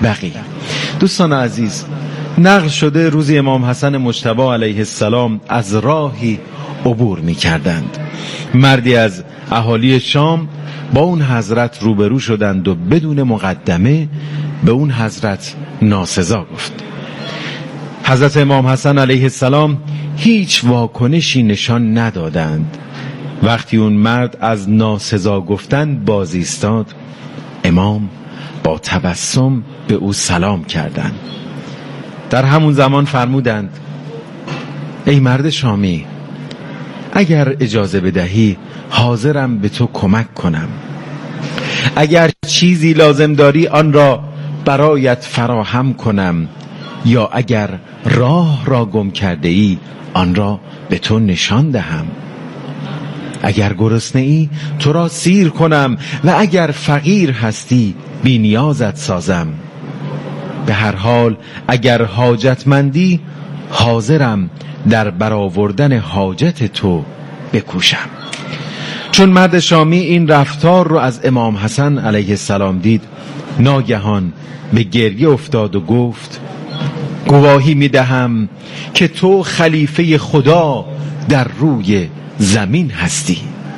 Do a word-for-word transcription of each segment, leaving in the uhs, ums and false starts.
بقیع. دوستان عزیز، نقل شده روزی امام حسن مجتبی علیه السلام از راهی عبور می کردند. مردی از اهالی شام با اون حضرت روبرو شدند و بدون مقدمه به اون حضرت ناسزا گفت. حضرت امام حسن علیه السلام هیچ واکنشی نشان ندادند. وقتی اون مرد از ناسزا گفتن باز ایستاد، امام با تبسم به او سلام کردند. در همون زمان فرمودند: ای مرد شامی، اگر اجازه بدهی حاضرم به تو کمک کنم. اگر چیزی لازم داری آن را برایت فراهم کنم، یا اگر راه را گم کرده ای آن را به تو نشان دهم. اگر گرسنه ای تو را سیر کنم و اگر فقیر هستی بی نیازت سازم. به هر حال اگر حاجتمندی حاضرم در برآوردن حاجت تو بکوشم. چون مرد شامی این رفتار رو از امام حسن علیه السلام دید، ناگهان به گریه افتاد و گفت: گواهی میدهم که تو خلیفه خدا در روی زمین هستی.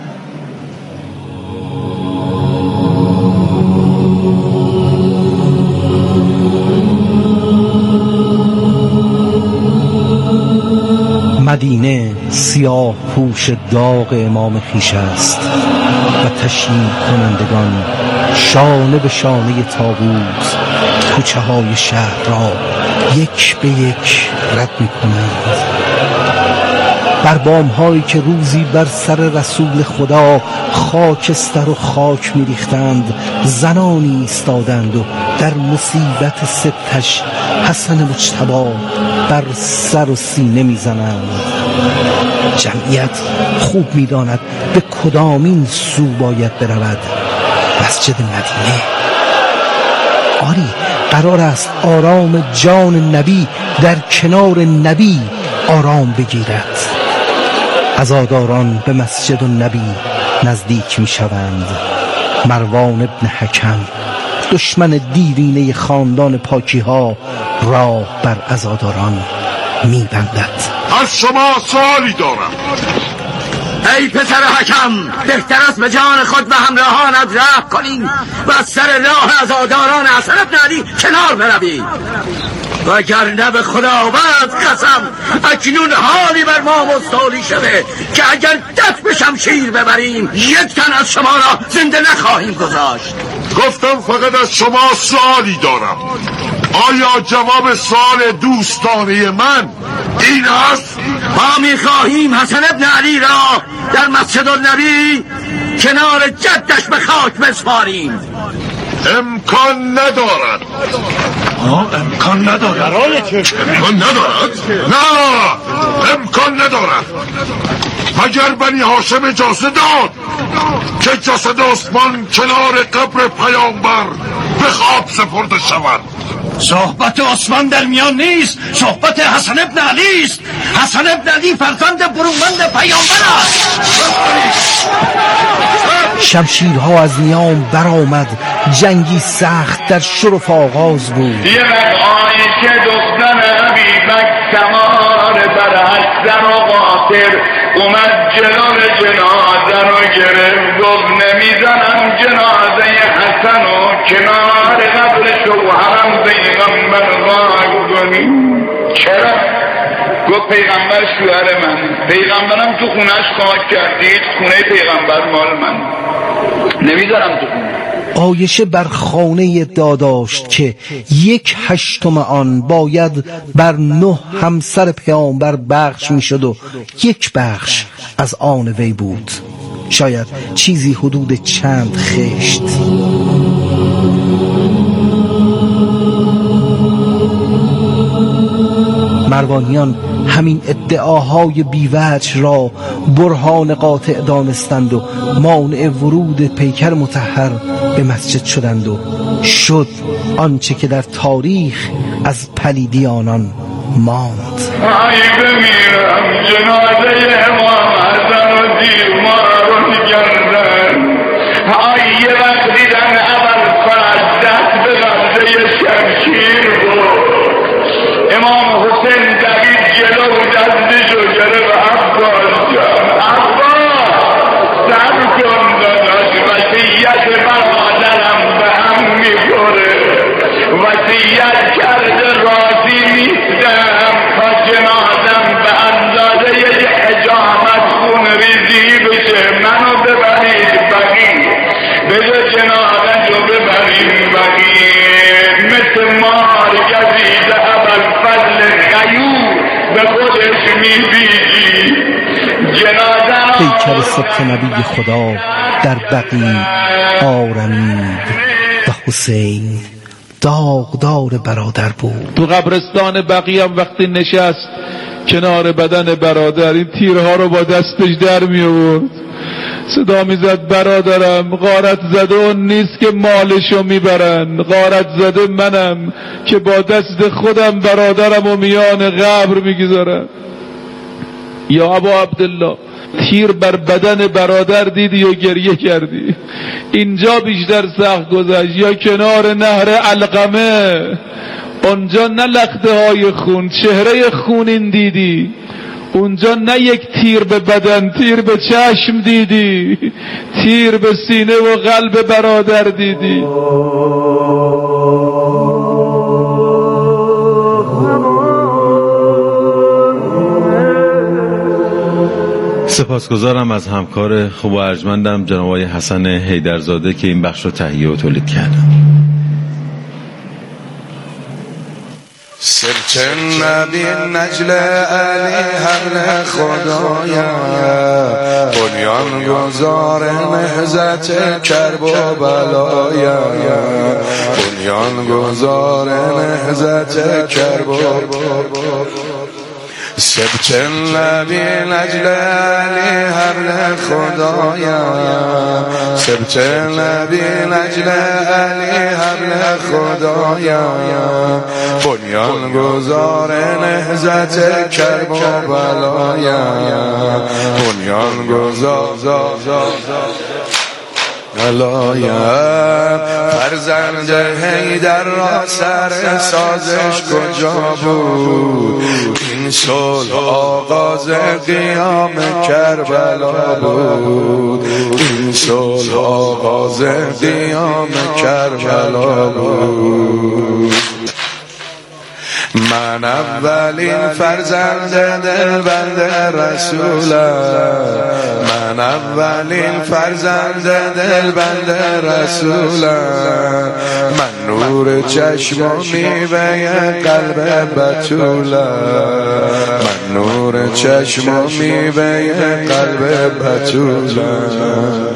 مدینه سیاه پوش داغ امام خویش است و تشییع کنندگان شانه به شانه تابوت کوچه های شهر را یک به یک رد می کنند. بر بام هایی که روزی بر سر رسول خدا خاکستر و خاک می ریختند زنانی ایستادند و در مصیبت ستش حسن مجتبی بر سر و سینه می زنند. جمعیت خوب می داند به کدامین سو باید برود. مسجد مدینه. آری، قرار است آرام جان نبی در کنار نبی آرام بگیرد. عزاداران به مسجد النبی نزدیک می شوند. مروان ابن حکم، دشمن دیرینه خاندان پاکی ها، راه بر عزاداران می بندد. از شما سوالی دارم. ای پسر حکم، بهتر است به جان خود و همراهانت رحم کنی و از سر راه عزاداران حسن بن علی کنار بروی، وگرنه به خداوند قسم اکنون حالی بر ما مستولی شده که اگر دست به شمشیر ببریم یک تن از شما را زنده نخواهیم گذاشت. گفتم فقط از شما سوالی دارم. آیا جواب سوال دوستانه من این است؟ ما میخواهیم حسن ابن علی را در مسجد النبی کنار جدش به خاک بسپاریم. امکان ندارد. آه امکان ندارد. امکان ندارد؟ نه، امکان ندارد. مگر بنی هاشم اجازه داد که جسد عثمان کنار قبر پیامبر به خاک سپرده شود؟ صحبت عثمان در میان نیست، صحبت حسن ابن علی است. حسن ابن علی فرزند برومند پیامبر است. شمشیرها از نیام برآمد. جنگی سخت در شرف آغاز بود. یه مقایی که دختر حبیبک سمار بر حسن و قاطر اومد جلال جنازه رو گرفت، گفت نمیزنم جنازه حسن و کنار قبر شوهرم پیغمبر وای کنی. چرا؟ گفت پیغمبر شوهر من، پیغمبرم تو خونش خاک کردید، خونه پیغمبر مال من، نمیذارم تو خونه. عایشه بر خانه ادعا داشت که یک هشتم آن باید بر نه همسر پیامبر بخش می شد و یک بخش از آن وی بود. شاید چیزی حدود چند خشت. مروانیان همین ادعاهای بیوجه را برهان قاطع دانستند و مانع ورود پیکر مطهر به مسجد شدند و شد آنچه که در تاریخ از پلیدی آنان ماند. ای بمیرم جنازه امام حسن و دیوارون گردن. ای یه وقت دیدن اول فرد دست به قبض گلوله شمشیر بود. امام حسین دوید جلو دستشو گرفت. عباس جان، عباس صبر کن داداش، وصیت برادرم به هم میخوره. وصیت کرده راضی نیستم تا جنازم به اندازه یه حجامت خون ریزی بشه. منو ببرید بقیه، بذار جنازه رو ببریم بقیه. مثل مار گزیده ابوالفضل غیور به خودش میبیجی. جنازه پیکر سبط نبی خدا در بقیع آرمید و حسین داغدار برادر بود. تو قبرستان بقیع هم وقتی نشست کنار بدن برادر، این تیرها رو با دستش در می آورد، صدا می زد برادرم، غارت زده اون نیست که مالشو میبرن، غارت زده منم که با دست خودم برادرم و میان قبر میگذارم. یا ابا عبدالله، تیر بر بدن برادر دیدی و گریه کردی؟ اینجا بیشتر سخت گذشت. یا کنار نهر علقمه، اونجا نه لخته های خون، چهره خونین دیدی. اونجا نه یک تیر به بدن، تیر به چشم دیدی، تیر به سینه و قلب برادر دیدی. سپاسگزارم از همکار خوب و ارجمندم جناب آقای حسن حیدرزاده که این بخش رو تهیه و تولید کردن. سرچ نبی نجل علی حبل خدایا، بنیان گذار نهضت کرب و بلایا، بنیان گذار نهضت کرب و سبت نبی نجل علی حبل خدایا، سبت نبی نجل علی حبل خدایا، بنیان گذار نهضت کرب و بلایا، بنیان گذار بلایا. فرزند حیدر را سر سازش کجا بود؟ این صلح آغاز قیام کربلا بود، این صلح آغاز قیام کربلا بود. من اولین فرزند دلبند رسولم، من اولین فرزند دلبند رسولم، من نور چشم و میوه قلب بتولم، من نور چشم و میوه قلب بتولم.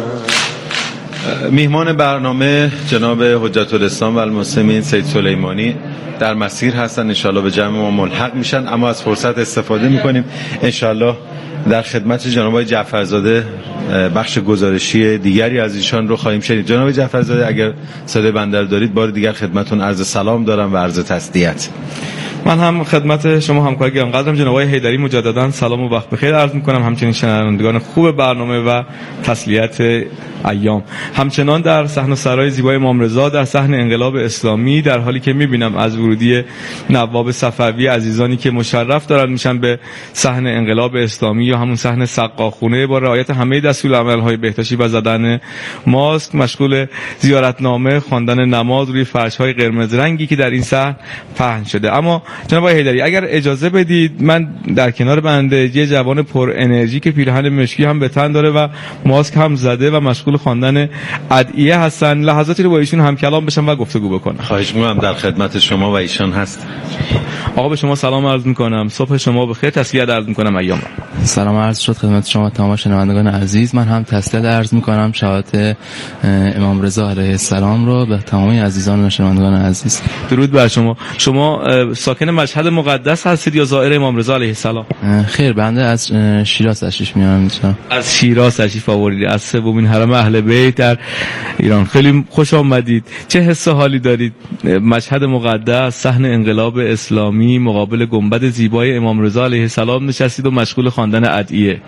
میهمان برنامه جناب حجت الاسلام و المسلمین سید سلیمانی در مسیر هستن، انشالله به جمع ما ملحق میشن، اما از فرصت استفاده میکنیم انشالله در خدمت جناب آقای جعفرزاده بخش گزارشی دیگری از ایشان رو خواهیم شنید. جناب جعفرزاده اگر صدای بنده دارید بار دیگر خدمتون عرض سلام دارم و عرض تسلیت. من هم خدمت شما همکار گرانقدرم جناب آقای حیدری مجددا سلام و وقت بخیر عرض میکنم، همچنین شنوندگان خوب برنامه و تسلیت ایام. همچنان در صحن و سرای زیبای امام رضا در صحن انقلاب اسلامی، در حالی که میبینم از ورودی نواب صفوی عزیزانی که مشرف دارن میشن به صحن انقلاب اسلامی یا همون صحن سقاخونه، با رعایت همه دستورالعمل‌های بهداشتی و زدن ماسک، مشغول زیارتنامه، خواندن نماز روی فرش‌های قرمز رنگی که در این صحن پهن شده. اما جناب آقای حیدری اگر اجازه بدید، من در کنار بنده یه جوان پر انرژی که پیرهن مشکی هم به تن داره و ماسک هم زده و مشغول خواندن ادعیه هستن، لحظاتی رو با ایشون هم کلام بشم و گفتگو بکنم. خواهش می‌کنم، در خدمت شما و ایشان هست. آقا به شما سلام عرض می‌کنم، صبح شما بخیر، تسلیت عرض می‌کنم ایام. سلام عرض شد خدمت شما تمام شنوندگان عزیز. من هم تسلیت عرض می‌کنم شهادت امام رضا علیه السلام رو به تمام عزیزان و شنوندگان عزیز. درود بر شما. شما ساکن مشهد مقدس هستید یا زائر امام رضا علیه السلام؟ خیر، بنده از شیراز تشریف میارم اینجا. از شیراز تشریف آوردید، از سومین حرم اهل بیت در ایران. خیلی خوش آمدید. چه حس و حالی دارید؟ مشهد مقدس، صحن انقلاب اسلامی، مقابل گنبد زیبای امام رضا علیه السلام نشستید و مشغول خواندن ادعیه.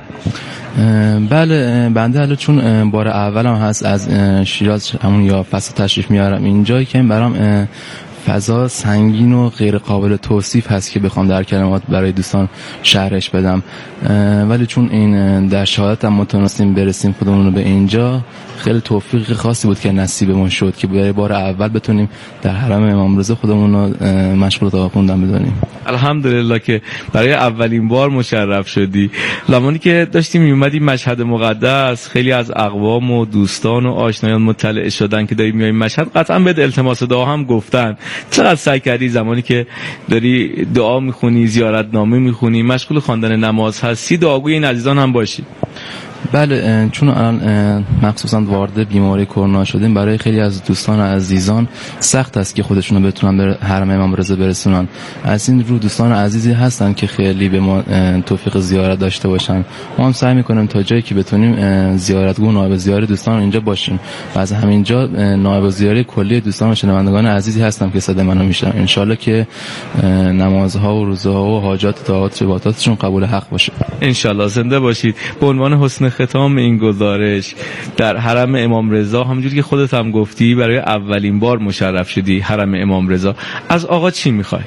بله، بنده حالا چون بار اولم هست از شیراز همون یا فصل تشریف میارم اینجایی که برام فضا سنگین و غیر قابل توصیف هست که بخوام در کلمات برای دوستان شرحش بدم، ولی چون این در شهادت هم متونستیم برسیم خودمون رو به اینجا، خیلی توفیق خاصی بود که نصیبمون شد که برای بار اول بتونیم در حرم امام رضا خودمون رو مشغول دعا خوندن بدونیم. الحمدلله که برای اولین بار مشرف شدی. زمانی که داشتیم میومدیم مشهد مقدس، خیلی از اقوام و دوستان و آشنایان مطلع شدن که داریم میایم مشهد، قطعا به التماس دعا هم گفتن. چقدر سعی کردی زمانی که داری دعا میخونی، زیارت نامه میخونی، مشغول خواندن نماز هستی، دعاگوی این عزیزان هم باشی؟ بله، چون الان مخصوصا وارد بیماری کرونا شدیم، برای خیلی از دوستان و عزیزان سخت است که خودشون رو بتونن به حرم امام رضا برسونن. از این رو دوستان عزیزی هستن که خیلی به ما توفیق زیارت داشته باشن. ما هم سعی میکنیم تا جایی که بتونیم زیارتگو و نایب زیاره دوستان اینجا باشیم و از همینجا نایب زیاره کلی دوستان و شنوندگان عزیزی هستم که صدا منو میشنن. ان شاءالله که نمازها و روزها و حاجات و طاعات و عباداتشون قبول حق باشه. ان شاءالله. زنده باشید. به عنوان حسن ختام این گزارش، در حرم امام رضا همونجوری که خودت هم گفتی برای اولین بار مشرف شدی حرم امام رضا، از آقا چی میخوای؟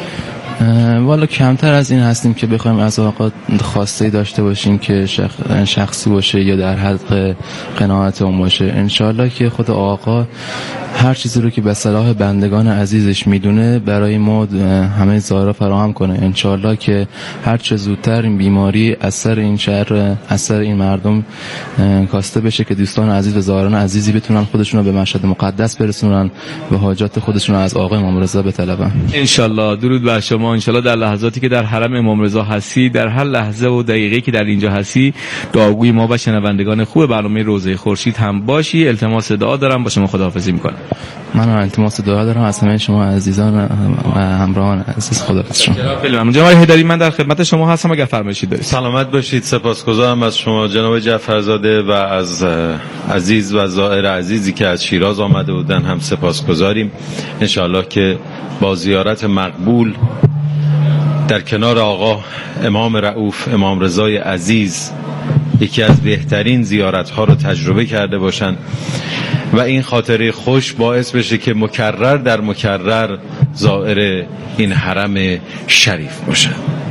والا کمتر از این هستیم که بخوایم از آقا خواسته داشته باشیم که شخصی باشه یا در حد قناعت اون باشه. انشالله که خود آقا هر چیزی رو که به صلاح بندگان عزیزش میدونه برای ما همه ظاهرا فراهم کنه. انشالله که هر چه زودتر این بیماری اثر این شهر، اثر این مردم کاسته بشه که دوستان عزیز و ظاهران عزیزی بتونن خودشون رو به مشهد مقدس برسونن و حاجات خودشون رو از آقا امام رضا بطلبن. انشالله. درود بر شما. انشالله در لحظاتی که در حرم امام رضا هستی، در هر لحظه و دقیقه‌ای که در اینجا هستی، دعاگوی ما و شنوندگان خوب برنامه روزه خورشید هم باشی. التماس دعا دارم، با شما خداحافظی میکنم. من التماس دعا دارم از همه شما عزیزان و همراهان عزیز. خداحافظ شما. خیلی ممنون. جناب حیدری، من در خدمت شما هستم اگر فرمایشی دارید. سلامت باشید. سپاسگزارم از شما جناب جعفرزاده و از عزیز و زائر عزیزی که از شیراز آمده بودن هم سپاسگزاریم. ان شاءالله که با زیارت مقبول در کنار آقا امام رؤوف امام رضای عزیز یکی از بهترین زیارت ها رو تجربه کرده باشن و این خاطره خوش باعث بشه که مکرر در مکرر زائر این حرم شریف باشن.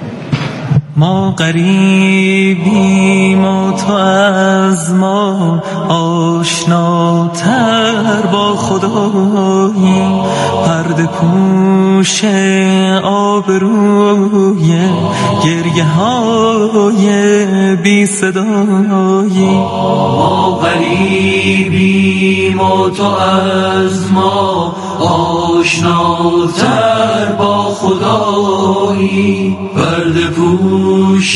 ما قریبیم و تو از ما آشناتر با خدایی، پرده پوش آبروی گریه های بی صدایی. ما قریبیم و تو از ما آشناتر با خدایی، پرده پوش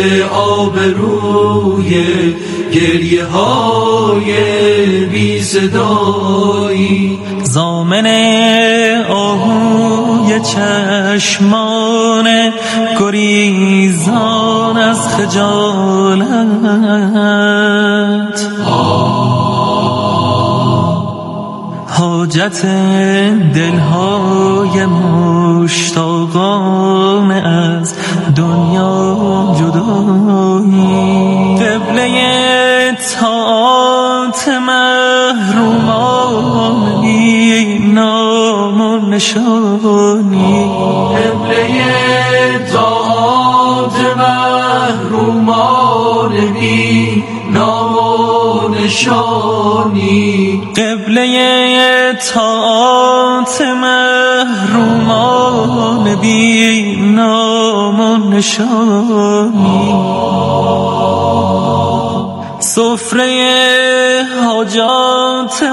آبروی گریه های بی صدایی. زامن آهوی چشمان گریزان از خجالت، حاجت دلهای مشتاقان از دنیا جدایی. قبله طاعت محرومان بی نام و نشانی، قبله طاعت محرومان بی نام و نشانی، قبله طاعت محرومان بی نام و نشانی. سفره حاجات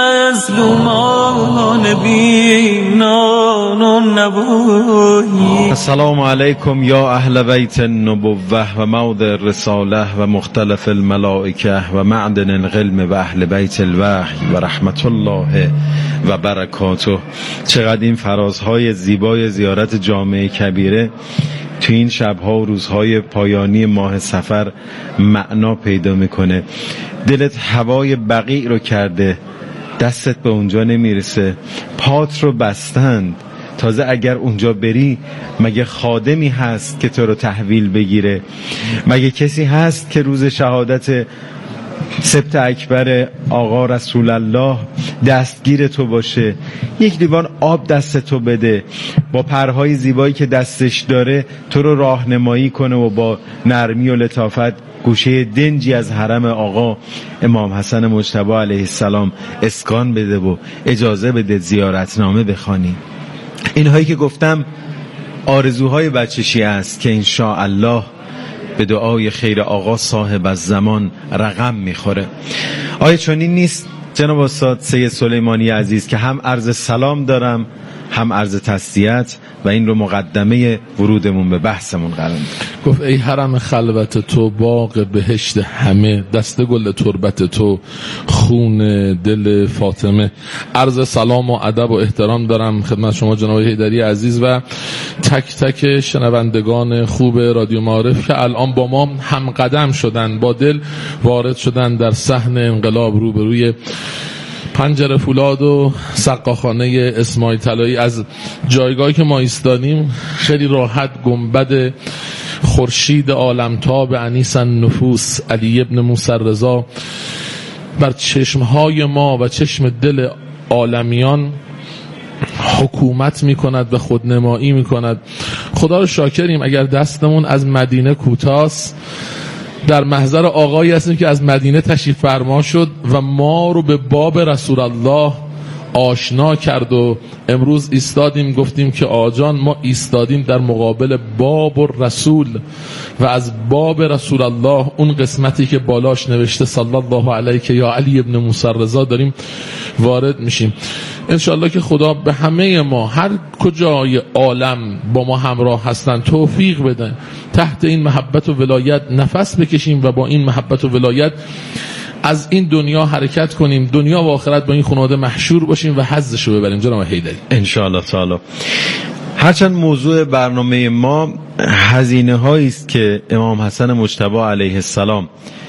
مظلومان بی نان و نبویی. السلام علیکم یا اهل بیت النبوه و موضع الرساله و مختلف الملائکه و معدن العلم و اهل بیت الوحی و رحمت الله و برکاته. چقدر این فرازهای زیبای زیارت جامع کبیره تو این شبها و روزهای پایانی ماه صفر معنا پیدا میکنه. دلت هوای بقیع رو کرده، دستت به اونجا نمیرسه، پات رو بستند. تازه اگر اونجا بری مگه خادمی هست که تو رو تحویل بگیره؟ مگه کسی هست که روز شهادت سبت اکبر آقا رسول الله دستگیر تو باشه، یک لیوان آب دست تو بده، با پرهای زیبایی که دستش داره تو رو راهنمایی کنه و با نرمی و لطافت گوشه دنجی از حرم آقا امام حسن مجتبی علیه السلام اسکان بده و اجازه بده زیارتنامه بخوانی. اینهایی که گفتم آرزوهای بچه شیعه است که انشاءالله به دعای خیر آقا صاحب از زمان رقم میخوره. آیا چنین نیست جناب استاد سید سلیمانی عزیز که هم عرض سلام دارم هم عرض تسلیت و این رو مقدمه ورودمون به بحثمون قرار میدم. گفت ای حرم خلوت تو، باغ بهشت همه، دست گل تربت تو، خون دل فاطمه. عرض سلام و ادب و احترام دارم خدمت شما جناب حیدری عزیز و تک تک شنوندگان خوب رادیو معارف که الان با ما هم قدم شدن، با دل وارد شدن در صحن انقلاب روبروی پنجره فولاد و سقاخانه اسماعیل طلایی. از جایگاهی که ما ایستادیم خیلی راحت گنبد خورشید عالمتاب انیس النفوس علی ابن موسی رضا بر چشمهای ما و چشم دل عالمیان حکومت می کند و خودنمایی می کند. خدا رو شاکریم اگر دستمون از مدینه کوتاست، در محضر آقایی هستیم که از مدینه تشریف فرما شد و ما رو به باب رسول الله آشنا کرد و امروز ایستادیم گفتیم که آجان ما ایستادیم در مقابل باب و رسول و از باب رسول الله اون قسمتی که بالاش نوشته صلی الله علیه که یا علی ابن موسی رضا داریم وارد میشیم. انشالله که خدا به همه ما هر کجای عالم با ما همراه هستن توفیق بده تحت این محبت و ولایت نفس بکشیم و با این محبت و ولایت از این دنیا حرکت کنیم، دنیا و آخرت با این خانواده محشور باشیم و حظش رو ببریم جناب حیدری انشاءالله تعالی. هرچند موضوع برنامه ما هزینه هایی است که امام حسن مجتبی علیه السلام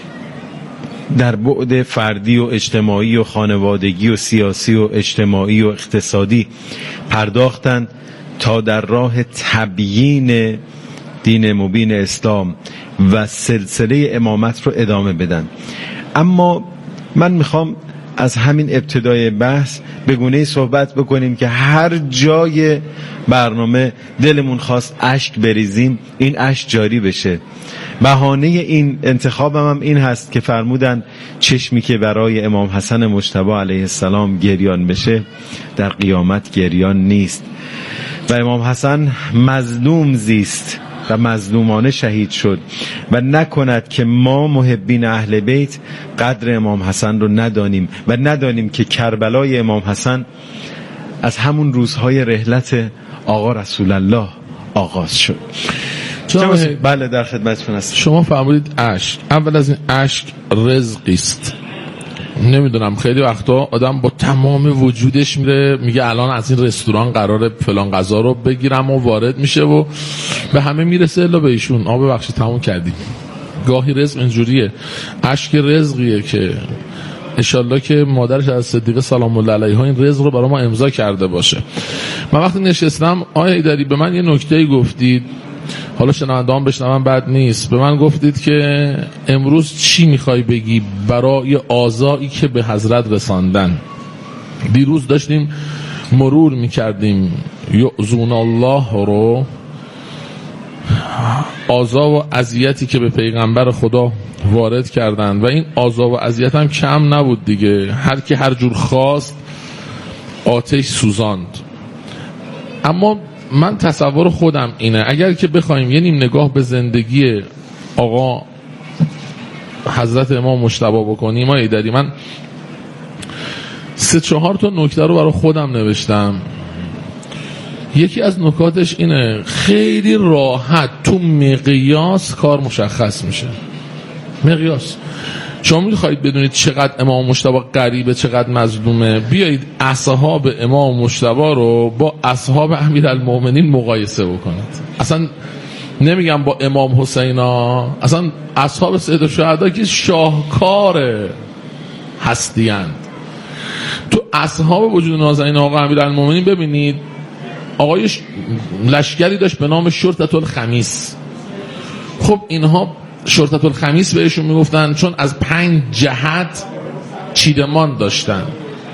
در بعد فردی و اجتماعی و خانوادگی و سیاسی و اجتماعی و اقتصادی پرداختند تا در راه تبیین دین مبین اسلام و سلسله امامت رو ادامه بدن. اما من میخوام از همین ابتدای بحث به گونه‌ای صحبت بکنیم که هر جای برنامه دلمون خواست اشک بریزیم این اشک جاری بشه. بهانه این انتخابم هم این هست که فرمودن چشمی که برای امام حسن مجتبی علیه السلام گریان بشه در قیامت گریان نیست و امام حسن مظلوم زیست و مظلومانه شهید شد و نکند که ما محبین اهل بیت قدر امام حسن رو ندانیم و ندانیم که کربلای امام حسن از همون روزهای رحلت آقا رسول الله آغاز شد. بله در خدمتتون هستم. شما فرمودید اشک، اول از این اشک رزقی است. نمیدونم خیلی وقتا آدم با تمام وجودش میره میگه الان از این رستوران قراره فلان غذا رو بگیرم و وارد میشه و به همه میرسه الا به ایشون آ ببخشید تموم کردیم. گاهی رزق اینجوریه، اشک رزقیه که انشالله که مادرش از صدیقه سلام الله علیها این رزق رو برای ما امضا کرده باشه. من وقتی نشستم آیه داری به من یه نکته گفتید، حالا شنونده‌ام بشنون بد نیست، به من گفتید که امروز چی میخوای بگی برای آزایی که به حضرت رساندن. دیروز داشتیم مرور میکردیم یعظون الله رو، آزا و اذیتی که به پیغمبر خدا وارد کردن و این آزا و اذیت هم کم نبود دیگه، هر کی هر جور خواست آتش سوزاند. اما من تصور خودم اینه اگر که بخوایم یه نیم نگاه به زندگی آقا حضرت امام مجتبی بکنیم ما ایداری، من سه چهار تا نکته رو برای خودم نوشتم. یکی از نکاتش اینه خیلی راحت تو مقیاس کار مشخص میشه. مقیاس شما میخواید بدونید چقدر امام مجتبی غریبه چقدر مظلومه، بیایید اصحاب امام مجتبی رو با اصحاب امیرالمومنین مقایسه بکنید. اصلا نمیگم با امام حسین ها، اصلا اصحاب سید الشهدا که شاهکار هستیند. تو اصحاب وجود نازنین آقا امیرالمومنین ببینید آقایش لشکری داشت به نام شرطة الخمیس. خب اینها شرطة الخمیس بهشون میگفتن، چون از پنج جهت چیدمان داشتن.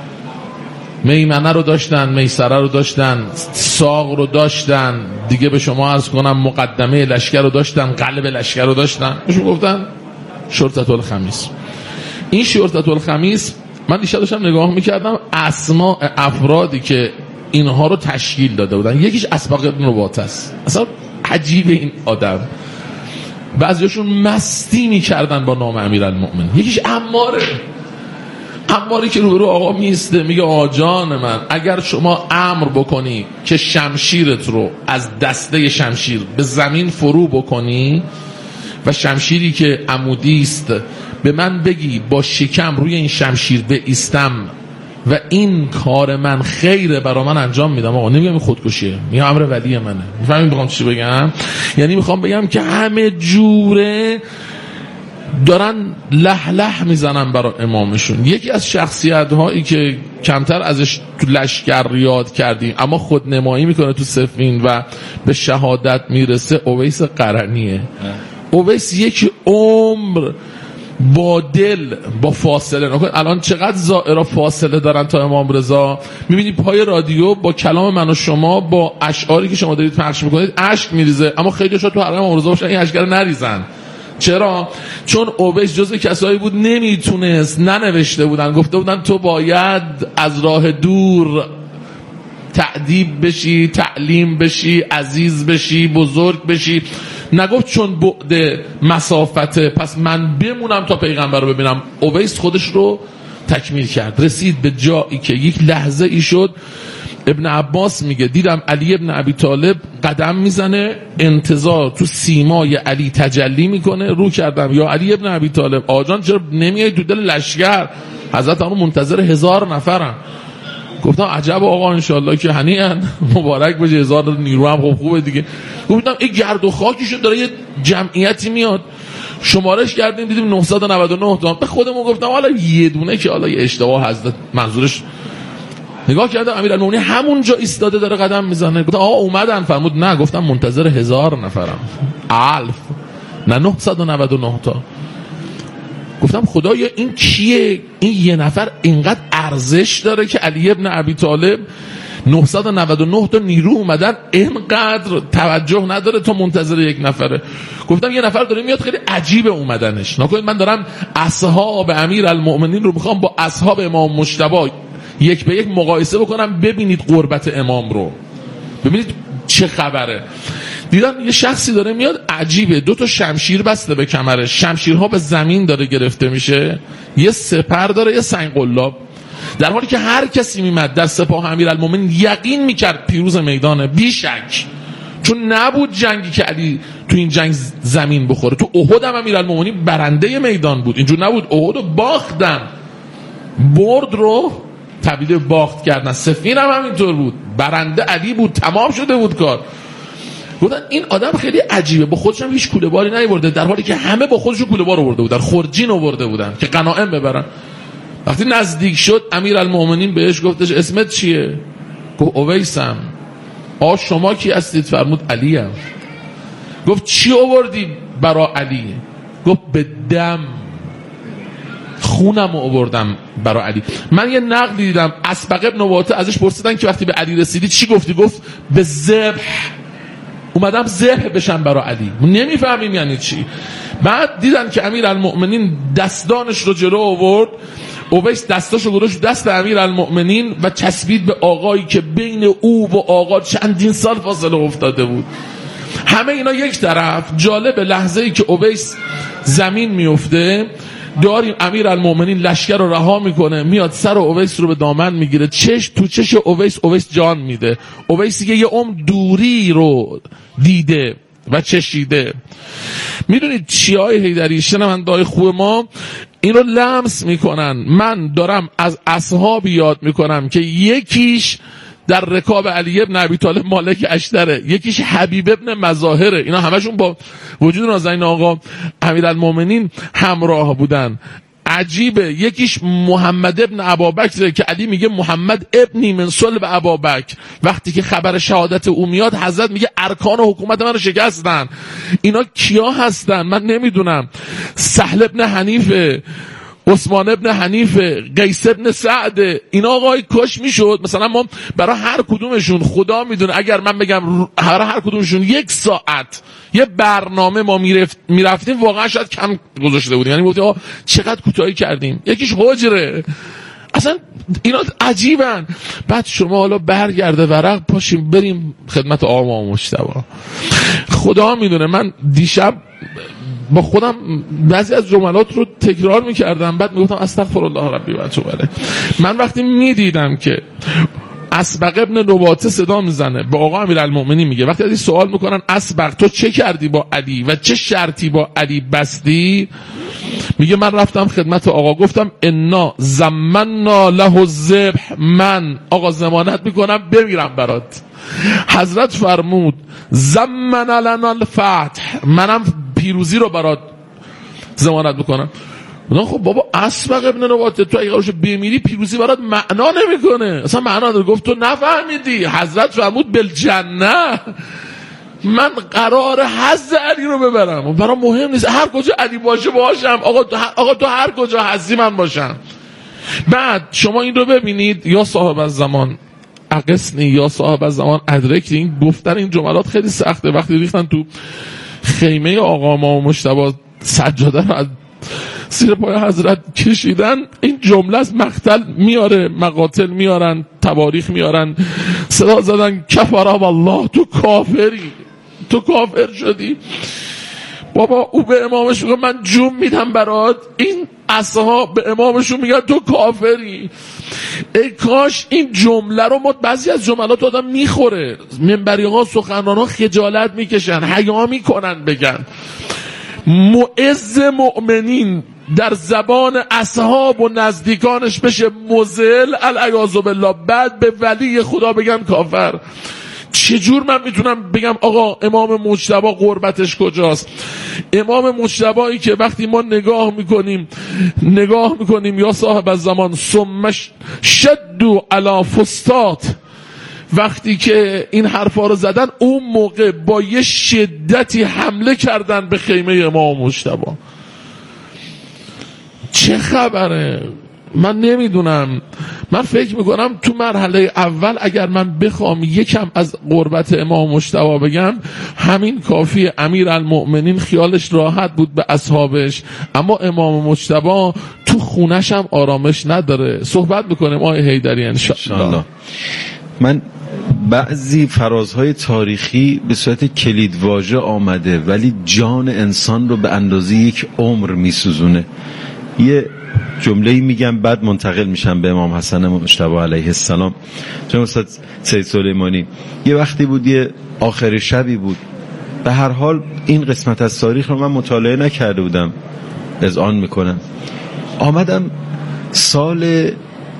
میمنه رو داشتن، میسره رو داشتن، ساق رو داشتن، دیگه به شما عرض کنم مقدمه لشکر رو داشتن، قلب لشکر رو داشتن. بهشون گفتن شرطة الخمیس. این شرطة الخمیس من دیشب داشتم نگاه میکردم اسماء افرادی که اینها رو تشکیل داده بودن. یکیش اسبق ابن رباطه است. اصلا عجیبه این آدم. بعضیاشون مستی میکردن با نام امیرالمؤمنین. یکیش عماره. عماری که روبرو آقا میسته میگه آقا جان من، اگر شما امر بکنی که شمشیرت رو از دسته شمشیر به زمین فرو بکنی و شمشیری که عمودی است به من بگی با شکم روی این شمشیر بایستم و این کار من خیره برا من انجام میدم. آقا نمیگم این خودکشیه، میگم امر ولی منه. میفهمید میخوام چی بگم؟ یعنی میخوام بگم که همه جوره دارن لح لح میزنن برای امامشون. یکی از شخصیت هایی که کمتر ازش تو لشکر یاد کردیم اما خود نمایی میکنه تو صفین و به شهادت میرسه، اویس قرنیه. اویس یک عمر با دل با فاصله نکن. الان چقدر زائرا فاصله دارن تا امام رضا. میبینی پای رادیو با کلام من و شما با اشعاری که شما دارید پخش میکنید اشک میریزه، اما خیلی شاید تو حرم امام رضا باشن این اشک رو نریزن. چرا؟ چون اویس جزو کسایی بود نمیتونست، ننوشته بودن، گفته بودن تو باید از راه دور تأدیب بشی، تعلیم بشی، عزیز بشی، بزرگ بشی. نگفت چون بعد مسافته پس من بمونم تا پیغمبر رو ببینم. اویس خودش رو تکمیل کرد، رسید به جایی که یک لحظه ای شد ابن عباس میگه دیدم علی ابن ابی طالب قدم میزنه، انتظار تو سیمای علی تجلی میکنه، رو کردم یا علی ابن ابی طالب آجان چرا نمیای تو دل لشکر؟ حضرت همون منتظر هزار نفرم. گفتم عجب آقا انشالله که هنیئن، مبارک بشه، هزار نیرو هم خوب خوبه دیگه. گفتم این گرد و خاکیشون داره یه جمعیتی میاد، شمارش کردیم دیدیم نهصد و نود و نه تا. به خودمون گفتم حالا یه دونه که حالا یه اشتباه حضرت منظورش. نگاه کردم امیرالمومنین همونجا ایستاده داره قدم میزنه. گفتم آقا اومدن؟ فرمود نه. گفتم منتظر هزار نفرم، الف نه نهصد و نود و نه تا. گفتم خدایا این کیه؟ این یه نفر اینقدر ارزش داره که علی ابن ابی طالب نهصد و نود و نه تا نیرو اومدن اینقدر توجه نداره تو منتظر یک نفره. گفتم یه نفر داره میاد خیلی عجیبه اومدنش. نکنید من دارم اصحاب امیرالمؤمنین رو میخوام با اصحاب امام مجتبی یک به یک مقایسه بکنم، ببینید قربت امام رو، ببینید چه خبره. دیدم یه شخصی داره میاد عجیبه، دو تا شمشیر بسته به کمرش، شمشیرها به زمین داره گرفته میشه، یه سپر داره، یه سنگ قلاب، در حالی که هر کسی میمد در سپاه امیرالمومنین یقین میکرد پیروز میدانه، بی شک. چون نبود جنگی که علی تو این جنگ زمین بخوره. تو احد هم امیرالمومنین برنده میدان بود، اینجور نبود. احد رو باختن، برد رو تبدیل باخت کردن. صفین هم همینطور بود، برنده علی بود، تمام شده بود کار. گفتن این آدم خیلی عجیبه، با خودش هم هیچ کوله باری نیورده، در حالی که همه با خودشون کوله بار آورده بودن، خرجین آورده بودن که غنایم ببرن. وقتی نزدیک شد امیرالمومنین بهش گفتش اسمت چیه؟ گفت اویسم. آ شما کی هستید؟ فرمود علیم. گفت چی آوردی برا علی؟ گفت به دم خونم آوردم برا علی. من یه نقل دیدم اسبق ابن رباطه ازش پرسیدن که وقتی به علی رسیدی چی گفتی؟ گفت به ذبح اومدم ذبح بشم برا علی. نمیفهمیم یعنی چی. بعد دیدن که امیرالمؤمنین دستانش رو جلو آورد، اویس دستاشو گذاشت دست امیرالمؤمنین و چسبید به آقایی که بین او و آقا چندین سال فاصله افتاده بود. همه اینا یک طرف. جالب لحظه ای که اویس زمین میفته، داریم امیرالمؤمنین لشکر رو رها میکنه، میاد سر اویس رو به دامن میگیره، چش تو چش اویس، اویس جان میده. اویس یه عمر دوری رو دیده و چشیده. میدونید چیای حیدری شنونده‌های خوب ما این رو لمس میکنن. من دارم از اصحاب یاد میکنم که یکیش در رکاب علی ابن ابی طالب مالک اشتره، یکیش حبیب ابن مظاهره. اینا همشون با وجود نازنین آقا امیرالمومنین همراه بودن. عجیبه. یکیش محمد ابن ابابکر که علی میگه محمد ابنی من صلب ابابکر، وقتی که خبر شهادت او میاد حضرت میگه ارکان حکومت من رو شکستن. اینا کیا هستن من نمیدونم. سهل ابن حنیفه، عثمان ابن حنیفه، قیس ابن سعد، اینا آقای کش میشد مثلا ما برای هر کدومشون خدا میدونه اگر من بگم برای هر کدومشون یک ساعت یه برنامه ما میرفت میرفتیم واقعا شاید کم گذاشته بودیم. یعنی گفتیم آقا چقدر کوتاهی کردیم. یکیش حجره. اصلا اینا عجیبن. بعد شما حالا برگرده ورق پاشیم بریم خدمت آقا مجتبی. خدا میدونه من دیشب با خودم بعضی از جملات رو تکرار میکردم، بعد میگفتم استغفر الله ربی و اتوب الیه. من وقتی میدیدم که اسبق ابن نباته صدا میزنه به آقا امیرالمومنین میگه وقتی ازی سوال میکنن اسبق تو چه کردی با علی و چه شرطی با علی بستی، میگه من رفتم خدمت آقا گفتم انا زمنا له الذبح، من آقا ضمانت میکنم بمیرم برات. حضرت فرمود زمن لنا الفتح، منم پیروزی رو برات ضمانت میکنم. خب بابا اسبق ابن نباته تو اگه قرارش بمیری پیروزی برات معنا نمیکنه، اصلا معنا داره. گفت تو نفهمیدی، حضرت فرمود بالجنه، من قرار حظ علی رو ببرم و برام مهم نیست هر کجا علی باشه باشم. آقا تو هر, آقا تو هر کجا هستی من باشم. بعد شما این رو ببینید یا صاحب الزمان اقسنی یا صاحب الزمان ادرکتی. این گفتن این جملات خیلی سخته. وقتی ریختن تو خیمه آقا ما مجتبی سجاده رو از زیر پای حضرت کشیدن، این جمله از مقتل میاره، مقاتل میارن، تواریخ میارن، صدا زدن کفر والله تو کافری، تو کافر شدی. بابا او به امامش میگه من جون میدم برات، این اصحاب به امامشون میگن تو کافری. ای کاش این جمله رو ما بعضی از جملات آدم میخوره، منبری ها سخنران ها خجالت میکشن، حیا میکنن بگن معز مؤمنین در زبان اصحاب و نزدیکانش بشه مذل العیاذ بالله، بعد به ولی خدا بگن کافر. چجور من میتونم بگم آقا امام مجتبی قربتش کجاست؟ امام مجتبی که وقتی ما نگاه میکنیم نگاه میکنیم یا صاحب الزمان ثم شدوا علی فستات، وقتی که این حرفا رو زدن اون موقع با یه شدتی حمله کردن به خیمه امام مجتبی. چه خبره؟ من نمیدونم. من فکر میکنم تو مرحله اول اگر من بخوام یکم از قربت امام مجتبی بگم همین کافیه. امیرالمؤمنین خیالش راحت بود به اصحابش، اما امام مجتبی تو خونش هم آرامش نداره. صحبت میکنیم آقای حیدری انشاءالله. من بعضی فرازهای تاریخی به صورت کلیدواژه آمده ولی جان انسان رو به اندازه یک عمر میسوزونه. یه جمله‌ای میگم بعد منتقل میشم به امام حسن مجتبی علیه السلام. چون استاد سید سلیمانی یه وقتی بود، یه آخر شبی بود، به هر حال این قسمت از تاریخ رو من مطالعه نکرده بودم، اذعان میکنم. آمدم سال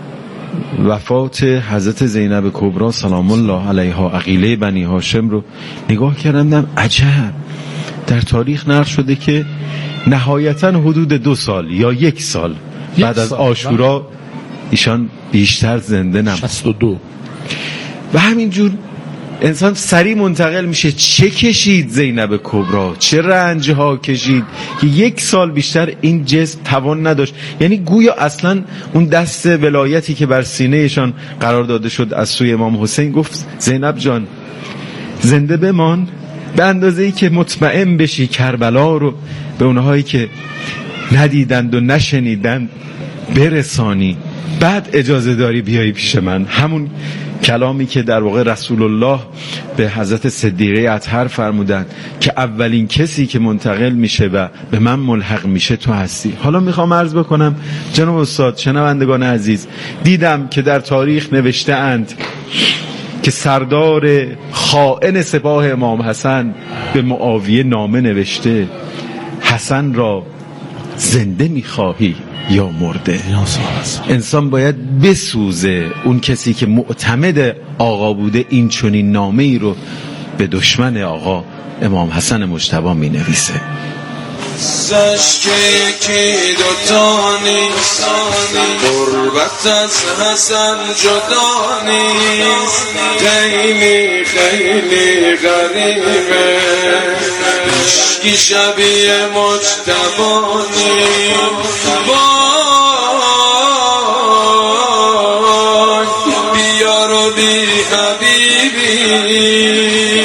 وفات حضرت زینب کبری سلام الله علیها عقیله بنی هاشم رو نگاه کردم، دیدم عجب در تاریخ نقل شده که نهایتا حدود دو سال یا یک سال بعد از عاشورا ایشان بیشتر زنده نموند. شصت و دو. و همینجور انسان سریع منتقل میشه چه کشید زینب کبری، چه رنجها کشید که یک سال بیشتر این جسم توان نداشت. یعنی گویا اصلا اون دست ولایتی که بر سینهشان قرار داده شد از سوی امام حسین گفت زینب جان زنده بمان، به اندازه ای که مطمئن بشی کربلا رو به اونهایی که ندیدند و نشنیدند برسانی، بعد اجازه داری بیایی پیش من. همون کلامی که در واقع رسول الله به حضرت صدیقه اطهر فرمودند که اولین کسی که منتقل میشه و به من ملحق میشه تو هستی. حالا میخوام عرض بکنم جناب استاد، شنوندگان عزیز، دیدم که در تاریخ نوشته اند که سردار خائن سپاه امام حسن به معاویه نامه نوشته حسن را زنده میخواهی یا مرده؟ انسان باید بسوزه. اون کسی که معتمد آقا بوده این چنین نامه ای رو به دشمن آقا امام حسن مجتبی می نویسه. قصهش که یکی دوتا نیست غربت از حسن جدا نیست خیلی خیلی غریبه هیچکی شبیه مجتبی نیست